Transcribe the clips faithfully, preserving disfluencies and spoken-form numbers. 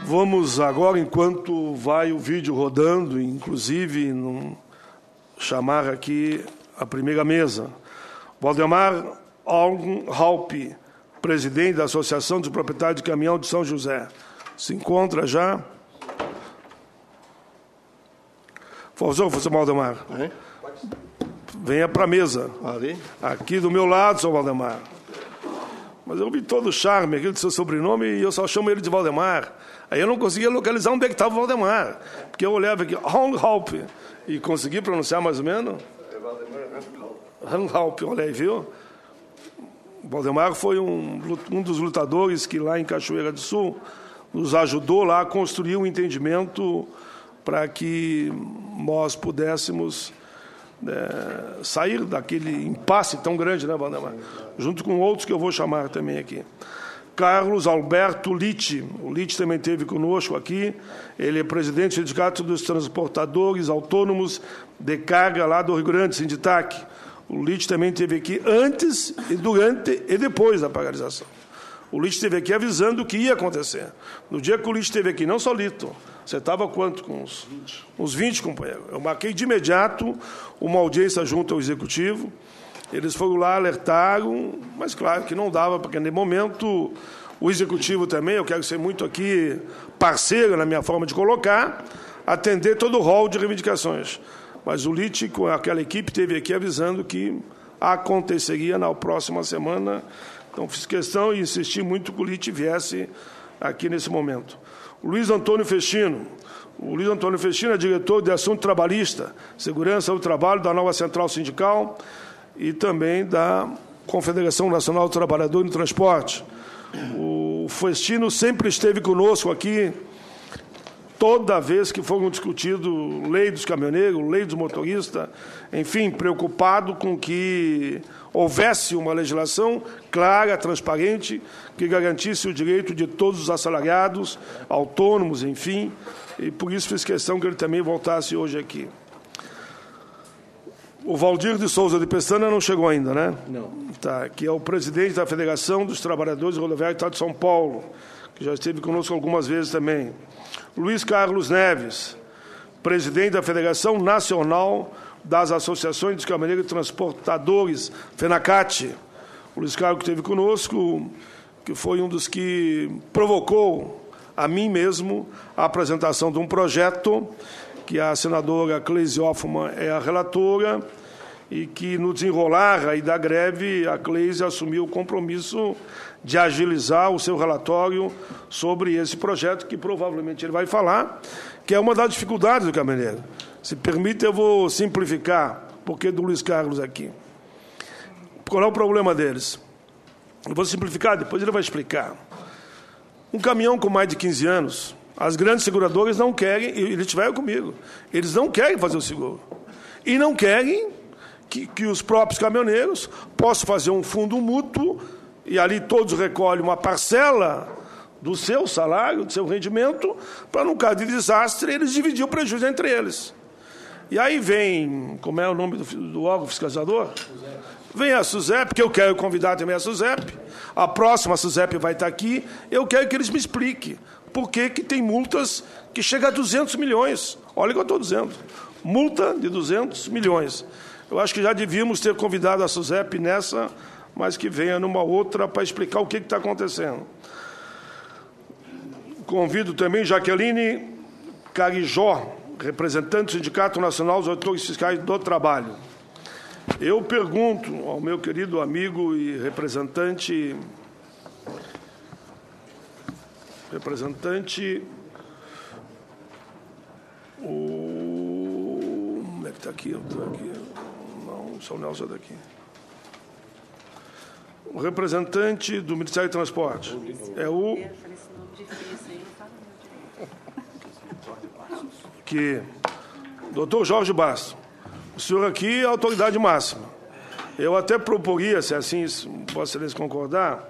Vamos agora, enquanto vai o vídeo rodando, inclusive, num, chamar aqui a primeira mesa. Valdemar Algenhaupt, presidente da Associação dos Proprietários de Caminhão de São José. Se encontra já? Professor, professor Valdemar. É? Venha para a mesa. Ali? Aqui do meu lado, senhor Valdemar. Mas eu vi todo o charme aqui do seu sobrenome e eu só chamo ele de Valdemar. Aí eu não conseguia localizar onde é que estava o Valdemar. Porque eu olhava aqui, Algenhaupt, e consegui pronunciar mais ou menos? É Valdemar Algenhaupt, olha aí, viu? Valdemar foi um, um dos lutadores que lá em Cachoeira do Sul nos ajudou lá a construir um entendimento para que nós pudéssemos é, sair daquele impasse tão grande, né, Valdemar? Junto com outros que eu vou chamar também aqui. Carlos Alberto Litti. O Litti também esteve conosco aqui. Ele é presidente do Sindicato dos Transportadores Autônomos de Carga lá do Rio Grande, Sinditac. O Litti também esteve aqui antes, e durante e depois da paralisação. O Litti esteve aqui avisando o que ia acontecer. No dia que o Litti esteve aqui, não só Lito, você estava quanto? Com uns, uns vinte companheiros. Eu marquei de imediato uma audiência junto ao Executivo. Eles foram lá, alertaram, mas claro que não dava, porque no momento o Executivo também, eu quero ser muito aqui parceiro na minha forma de colocar, atender todo o rol de reivindicações. Mas o Litti, com aquela equipe, esteve aqui avisando que aconteceria na próxima semana. Então, fiz questão e insisti muito que o Litti viesse aqui nesse momento. O Luiz Antônio Festino. O Luiz Antônio Festino é diretor de Assunto Trabalhista, Segurança do Trabalho da nova Central Sindical e também da Confederação Nacional do Trabalhador no Transporte. O Festino sempre esteve conosco aqui, toda vez que foram discutido lei dos caminhoneiros, lei dos motoristas, enfim, preocupado com que houvesse uma legislação clara, transparente, que garantisse o direito de todos os assalariados, autônomos, enfim, e por isso fiz questão que ele também voltasse hoje aqui. O Valdir de Souza de Pestana não chegou ainda, né? Não. Tá, que é o presidente da Federação dos Trabalhadores Rodoviários do Estado de São Paulo, que já esteve conosco algumas vezes também. Luiz Carlos Neves, presidente da Federação Nacional das Associações dos Caminhoneiros e Transportadores, FENACAT. O Luiz Carlos esteve conosco, que foi um dos que provocou a mim mesmo a apresentação de um projeto que a senadora Cleise Hoffmann é a relatora e que, no desenrolar aí da greve, a Cleise assumiu o compromisso de agilizar o seu relatório sobre esse projeto, que provavelmente ele vai falar, que é uma das dificuldades do caminhoneiro. Se permite, eu vou simplificar, porque do Luiz Carlos aqui. Qual é o problema deles? Eu vou simplificar, depois ele vai explicar. Um caminhão com mais de quinze anos, as grandes seguradoras não querem, e eles estiveram comigo, eles não querem fazer o seguro. E não querem que, que os próprios caminhoneiros possam fazer um fundo mútuo, e ali todos recolhem uma parcela do seu salário, do seu rendimento, para, no caso de desastre, eles dividirem o prejuízo entre eles. E aí vem, como é o nome do, do órgão fiscalizador? SUSEP. Vem a SUSEP, que eu quero convidar também a SUSEP. A próxima SUSEP vai estar aqui. Eu quero que eles me expliquem por que que tem multas que chegam a duzentos milhões. Olha o que eu estou dizendo. Multa de duzentos milhões. Eu acho que já devíamos ter convidado a SUSEP nessa, mas que venha numa outra para explicar o que está acontecendo. Convido também Jaqueline Carijó, representante do Sindicato Nacional dos Auditores Fiscais do Trabalho. Eu pergunto ao meu querido amigo e representante... Representante... O... Como é que está aqui? Eu estou aqui. Não, o São Nelson é daqui. O representante do Ministério do Transporte. É o... Que... Doutor Jorge Bastos. O senhor aqui é a autoridade máxima. Eu até proporia, se assim Vossa Excelência concordar,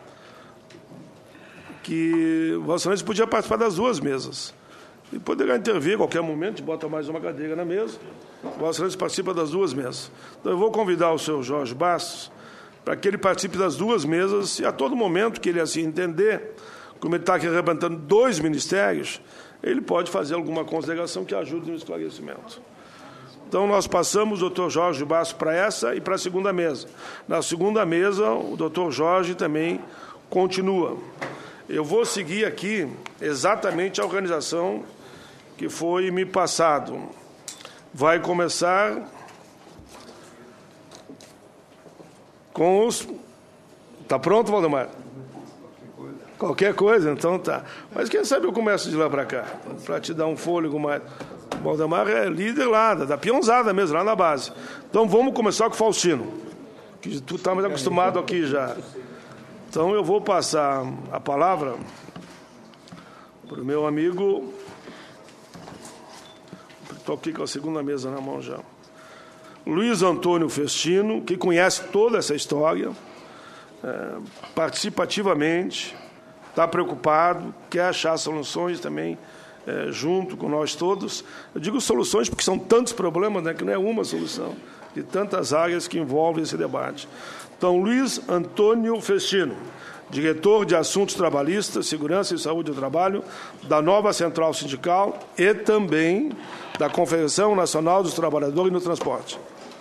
que Vossa Excelência podia participar das duas mesas. E poderá intervir a qualquer momento, bota mais uma cadeira na mesa, Vossa Excelência participa das duas mesas. Então, eu vou convidar o senhor Jorge Bastos para que ele participe das duas mesas e, a todo momento que ele assim entender como ele está aqui representando dois ministérios, ele pode fazer alguma consideração que ajude no esclarecimento. Então, nós passamos o doutor Jorge Basso para essa e para a segunda mesa. Na segunda mesa, o doutor Jorge também continua. Eu vou seguir aqui exatamente a organização que foi me passado. Vai começar com os... Está pronto, Valdemar? Qualquer coisa, então tá. Mas quem sabe eu começo de lá para cá, para te dar um fôlego mais... O Valdemar é líder lá, da peãozada mesmo, lá na base. Então vamos começar com o Faustino, que tu está mais acostumado aqui já. Então eu vou passar a palavra para o meu amigo... Estou aqui com a segunda mesa na mão já. Luiz Antônio Festino, que conhece toda essa história, é, participativamente, está preocupado, quer achar soluções também, é, junto com nós todos. Eu digo soluções porque são tantos problemas, né, que não é uma solução, de tantas áreas que envolvem esse debate. Então, Luiz Antônio Festino, diretor de Assuntos Trabalhistas, Segurança e Saúde do Trabalho, da nova Central Sindical e também da Confederação Nacional dos Trabalhadores no Transporte.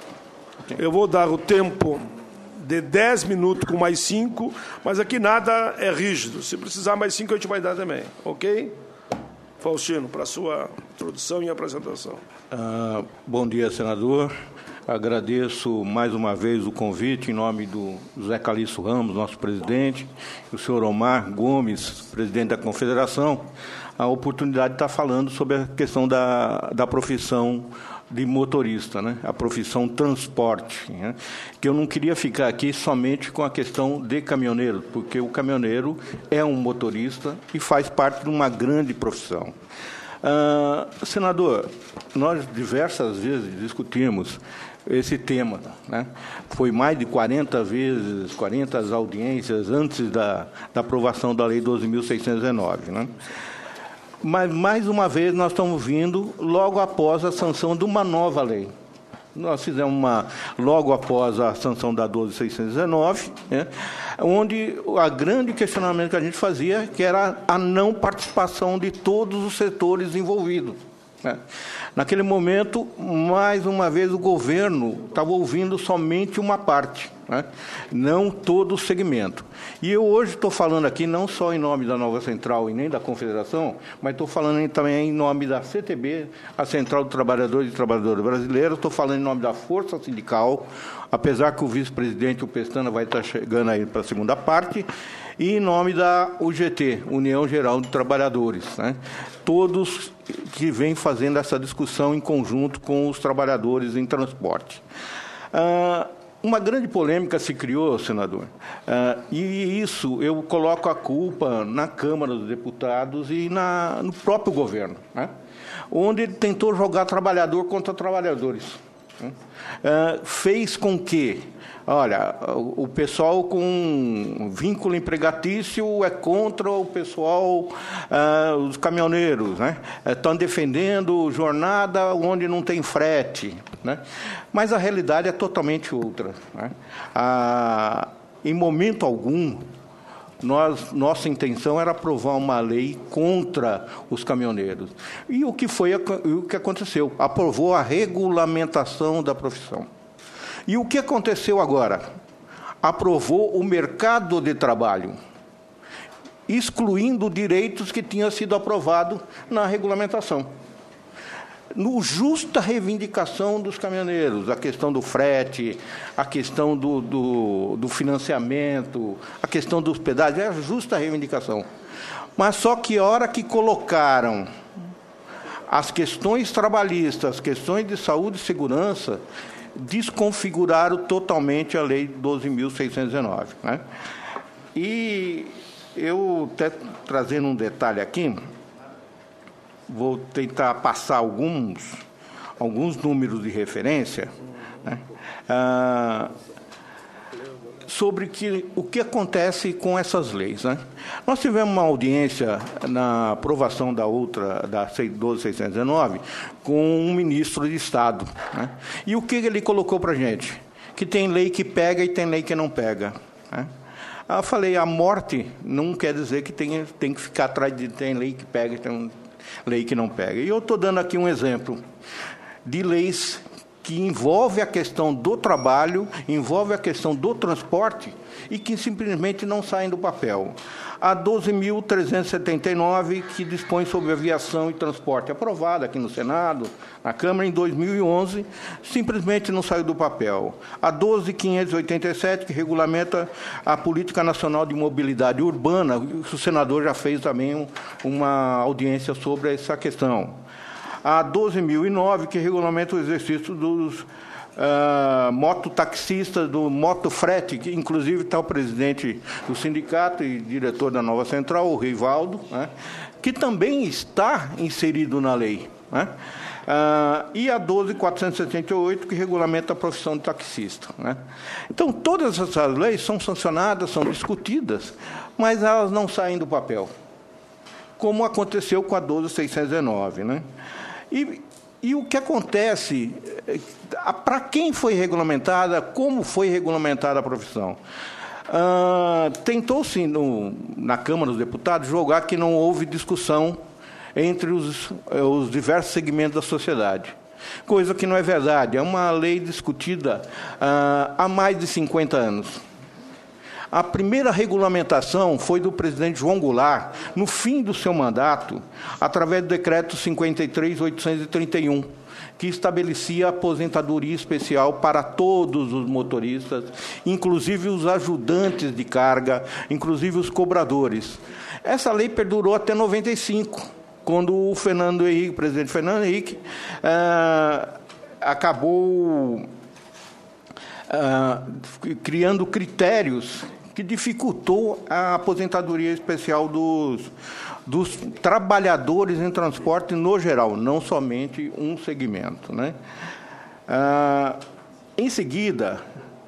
Eu vou dar o tempo de dez minutos com mais cinco, mas aqui nada é rígido. Se precisar mais cinco, a gente vai dar também. Ok? Faustino, para a sua introdução e apresentação. Ah, bom dia, senador. Agradeço mais uma vez o convite em nome do José Calixto Ramos, nosso presidente, e o senhor Omar Gomes, presidente da Confederação, a oportunidade de estar falando sobre a questão da, da profissão de motorista, né? A profissão transporte, né? Que eu não queria ficar aqui somente com a questão de caminhoneiro, porque o caminhoneiro é um motorista e faz parte de uma grande profissão. Ah, senador, nós diversas vezes discutimos esse tema, né? Foi mais de quarenta vezes, quarenta audiências antes da, da aprovação da Lei doze mil seiscentos e dezenove, né? Mas, mais uma vez, nós estamos vindo logo após a sanção de uma nova lei. Nós fizemos uma, logo após a sanção da doze mil seiscentos e dezenove, né, onde o grande questionamento que a gente fazia que era a não participação de todos os setores envolvidos, né. Naquele momento, mais uma vez, o governo estava ouvindo somente uma parte, né, não todo o segmento. E eu hoje estou falando aqui não só em nome da Nova Central e nem da Confederação, mas estou falando também em nome da C T B, a Central dos Trabalhadores e Trabalhadoras Brasileiras, estou falando em nome da Força Sindical, apesar que o vice-presidente, o Pestana, vai estar chegando aí para a segunda parte, e em nome da U G T, União Geral de Trabalhadores, né? Todos que vêm fazendo essa discussão em conjunto com os trabalhadores em transporte. Ah, uma grande polêmica se criou, senador, ah, e isso eu coloco a culpa na Câmara dos Deputados e na, no próprio governo, né? Onde ele tentou jogar trabalhador contra trabalhadores, né? Ah, fez com que, olha, o pessoal com vínculo empregatício é contra o pessoal, ah, os caminhoneiros, né? Estão defendendo jornada onde não tem frete, né? Mas a realidade é totalmente outra, né? Ah, em momento algum, nós, nossa intenção era aprovar uma lei contra os caminhoneiros. E o que foi o que aconteceu? Aprovou a regulamentação da profissão. E o que aconteceu agora? Aprovou o mercado de trabalho, excluindo direitos que tinham sido aprovados na regulamentação. No justa reivindicação dos caminhoneiros, a questão do frete, a questão do, do, do financiamento, a questão dos pedágios, é a justa reivindicação. Mas só que a hora que colocaram as questões trabalhistas, as questões de saúde e segurança, desconfiguraram totalmente a Lei doze mil seiscentos e dezenove, né? E eu, até trazendo um detalhe aqui, vou tentar passar alguns, alguns números de referência, né, ah, sobre que, o que acontece com essas leis, né? Nós tivemos uma audiência na aprovação da outra, da doze mil seiscentos e dezenove, com um ministro de Estado, né? E o que ele colocou para a gente? Que tem lei que pega e tem lei que não pega, né? Eu falei, a morte não quer dizer que tem, tem que ficar atrás de... Tem lei que pega, tem lei que não pega. E eu estou dando aqui um exemplo de leis que envolve a questão do trabalho, envolve a questão do transporte e que simplesmente não saem do papel. A doze mil trezentos e setenta e nove, que dispõe sobre aviação e transporte, aprovada aqui no Senado, na Câmara, em dois mil e onze, simplesmente não saiu do papel. A doze mil quinhentos e oitenta e sete, que regulamenta a Política Nacional de Mobilidade Urbana, o senador já fez também um, uma audiência sobre essa questão. A doze mil e nove, que regulamenta o exercício dos uh, mototaxistas, do motofrete, que inclusive está o presidente do sindicato e diretor da Nova Central, o Rivaldo, né, que também está inserido na lei. Né? Uh, e a doze mil quatrocentos e setenta e oito, que regulamenta a profissão de taxista. Né? Então, todas essas leis são sancionadas, são discutidas, mas elas não saem do papel, como aconteceu com a doze mil seiscentos e nove. Né? E, e o que acontece, para quem foi regulamentada, como foi regulamentada a profissão? Ah, tentou-se, na Câmara dos Deputados, jogar que não houve discussão entre os, os diversos segmentos da sociedade, coisa que não é verdade. É uma lei discutida ah, há mais de cinquenta anos. A primeira regulamentação foi do presidente João Goulart, no fim do seu mandato, através do decreto cinquenta e três mil oitocentos e trinta e um, que estabelecia a aposentadoria especial para todos os motoristas, inclusive os ajudantes de carga, inclusive os cobradores. Essa lei perdurou até noventa e cinco, quando o Fernando Henrique, o presidente Fernando Henrique, ah, acabou ah, criando critérios que dificultou a aposentadoria especial dos, dos trabalhadores em transporte no geral, não somente um segmento. Né? Ah, em seguida,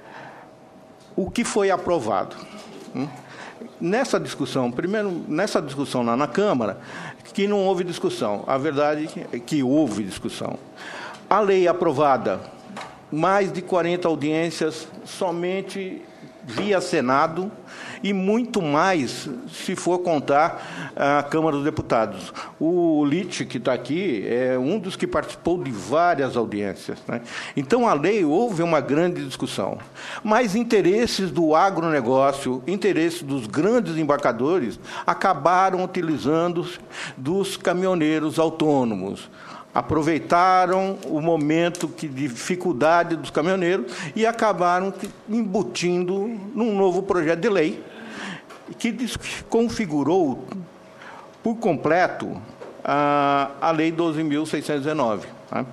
o que foi aprovado? Hum? Nessa discussão, primeiro, nessa discussão lá na Câmara, que não houve discussão. A verdade é que houve discussão. A lei aprovada, mais de quarenta audiências, somente via Senado, e muito mais se for contar a Câmara dos Deputados. O Litt, que está aqui, é um dos que participou de várias audiências. Né? Então, a lei, houve uma grande discussão. Mas interesses do agronegócio, interesses dos grandes embarcadores, acabaram utilizando dos caminhoneiros autônomos. Aproveitaram o momento de dificuldade dos caminhoneiros e acabaram embutindo num novo projeto de lei que configurou por completo a, a Lei doze mil seiscentos e dezenove. Tá?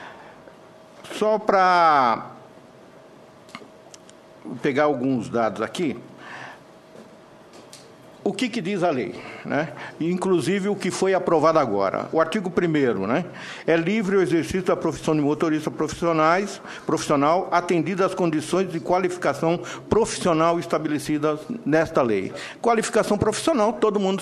Só para pegar alguns dados aqui, o que, que diz a lei? Né? Inclusive o que foi aprovado agora. O artigo primeiro, né? É livre o exercício da profissão de motorista profissionais, profissional, atendida às condições de qualificação profissional estabelecidas nesta lei. Qualificação profissional, todo mundo